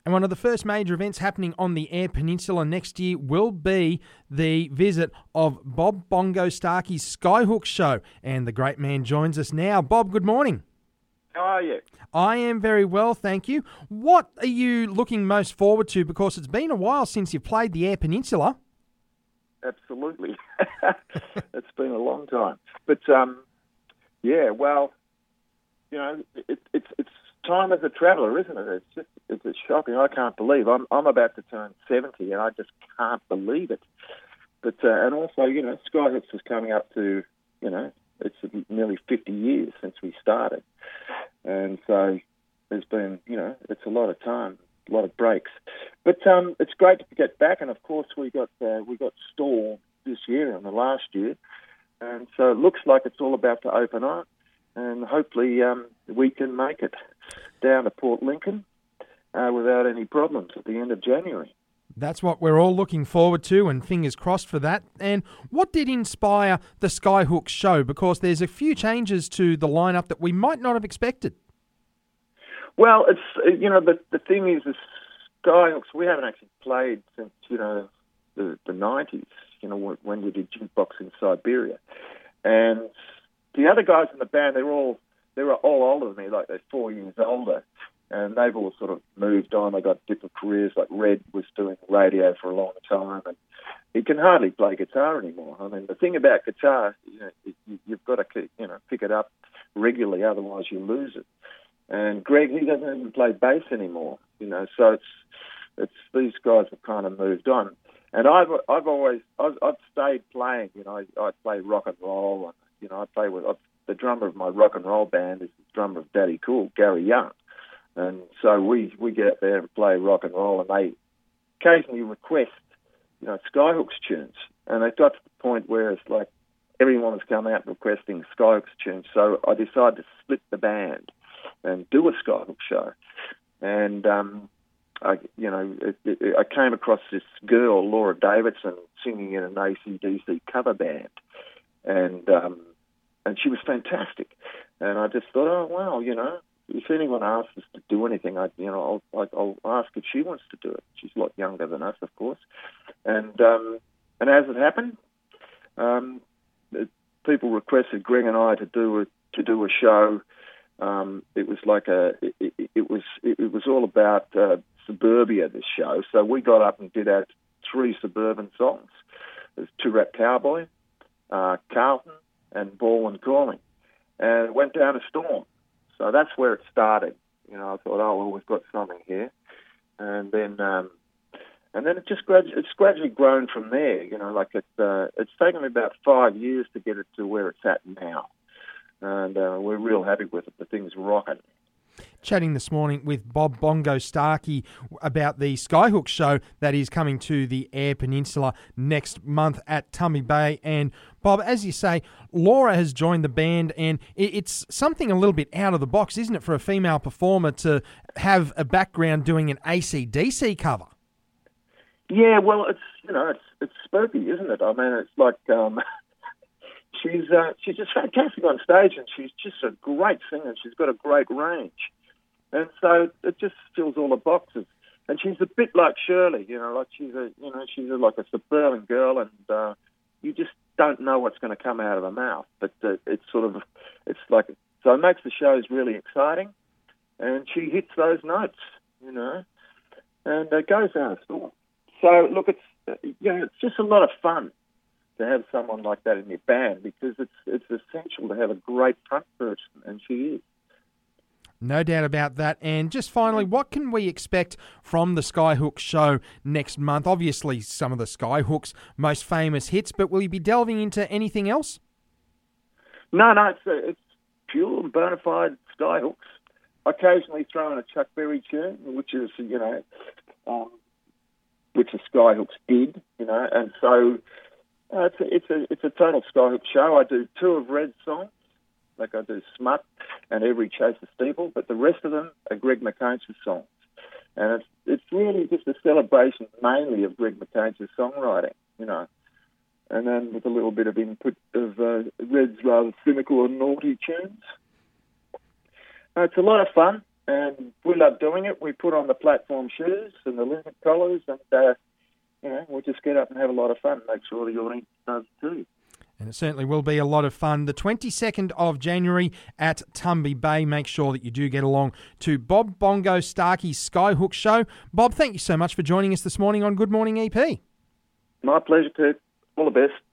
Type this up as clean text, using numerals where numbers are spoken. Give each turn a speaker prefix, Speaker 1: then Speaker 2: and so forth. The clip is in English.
Speaker 1: And one of the first major events happening on the Eyre Peninsula next year will be the visit of Bob Bongo Starkey's Skyhook Show. And the great man joins us now. Bob, good morning.
Speaker 2: How are you?
Speaker 1: I am very well, thank you. What are you looking most forward to? Because it's been a while since you've played the Eyre Peninsula.
Speaker 2: Absolutely. It's been a long time. But, yeah, well, you know, it's time as a traveller, isn't it? It's shocking. I can't believe I'm about to turn 70, and I just can't believe it. But and also, you know, Skyhooks is coming up to, you know, it's nearly 50 years since we started, and so there's been, you know, it's a lot of time, a lot of breaks. But it's great to get back, and of course we got stalled this year and the last year, and so it looks like it's all about to open up. And hopefully we can make it down to Port Lincoln without any problems at the end of January.
Speaker 1: That's what we're all looking forward to, and fingers crossed for that. And what did inspire the Skyhook Show? Because there's a few changes to the lineup that we might not have expected.
Speaker 2: Well, it's, you know, the thing is, the Skyhooks, we haven't actually played since, you know, the 90s, you know, when we did Jukebox in Siberia. And the other guys in the band, they were all older than me, like they're 4 years older, and they've all sort of moved on. They got different careers. Like Red was doing radio for a long time, and he can hardly play guitar anymore. I mean, the thing about guitar, you know, you've got to, you know, pick it up regularly, otherwise you lose it. And Greg, he doesn't even play bass anymore, you know. So it's these guys have kind of moved on, and I've stayed playing. You know, I play rock and roll, and you know, I play with the drummer of my rock and roll band is the drummer of Daddy Cool, Gary Young. And so we get out there and play rock and roll, and they occasionally request, you know, Skyhooks tunes. And it got to the point where it's like everyone was coming out requesting Skyhooks tunes. So I decided to split the band and do a Skyhook show. And, I came across this girl, Laura Davidson, singing in an AC/DC cover band. And she was fantastic. And I just thought, oh, wow, you know, if anyone asks us to do anything, I'll ask if she wants to do it. She's a lot younger than us, of course. And as it happened, people requested Greg and I to do a show. It was like it was all about suburbia, this show. So we got up and did our 3 suburban songs. There's Two Rap Cowboy, Carlton, and Baldwin Calling. And it went down a storm. So that's where it started. You know, I thought, oh, well, we've got something here. And then it just it's gradually grown from there. You know, like it's taken me about 5 years to get it to where it's at now. And we're real happy with it. The thing's rocking.
Speaker 1: Chatting this morning with Bob Bongo Starkey about the Skyhook Show that is coming to the Eyre Peninsula next month at Tumby Bay. And Bob, as you say, Laura has joined the band, and it's something a little bit out of the box, isn't it, for a female performer to have a background doing an AC/DC cover?
Speaker 2: Yeah, well, it's spooky, isn't it? I mean, it's like she's just fantastic on stage, and she's just a great singer. She's got a great range. And so it just fills all the boxes. And she's a bit like Shirley, you know, like she's like a suburban girl, and you just don't know what's going to come out of her mouth. But so it makes the shows really exciting, and she hits those notes, you know, and it goes down a storm. So look, it's just a lot of fun to have someone like that in your band, because it's essential to have a great front person, and she is.
Speaker 1: No doubt about that. And just finally, what can we expect from the Skyhook Show next month? Obviously, some of the Skyhook's most famous hits, but will you be delving into anything else?
Speaker 2: No, it's pure and bona fide Skyhooks. Occasionally throw in a Chuck Berry tune, which is, you know, which the Skyhooks did, you know, and so it's a total Skyhook show. I do 2 of Red's songs. Like I do Smut and Every Chase a Steeple, but the rest of them are Greg McCain's songs. And it's really just a celebration mainly of Greg McCain's songwriting, you know. And then with a little bit of input of Red's rather cynical and naughty tunes. It's a lot of fun, and we love doing it. We put on the platform shoes and the limit collars, and we just get up and have a lot of fun. Make sure the audience does too.
Speaker 1: And it certainly will be a lot of fun. The 22nd of January at Tumby Bay. Make sure that you do get along to Bob Bongo Starkey's Skyhook Show. Bob, thank you so much for joining us this morning on Good Morning EP.
Speaker 2: My pleasure, Kurt. All the best.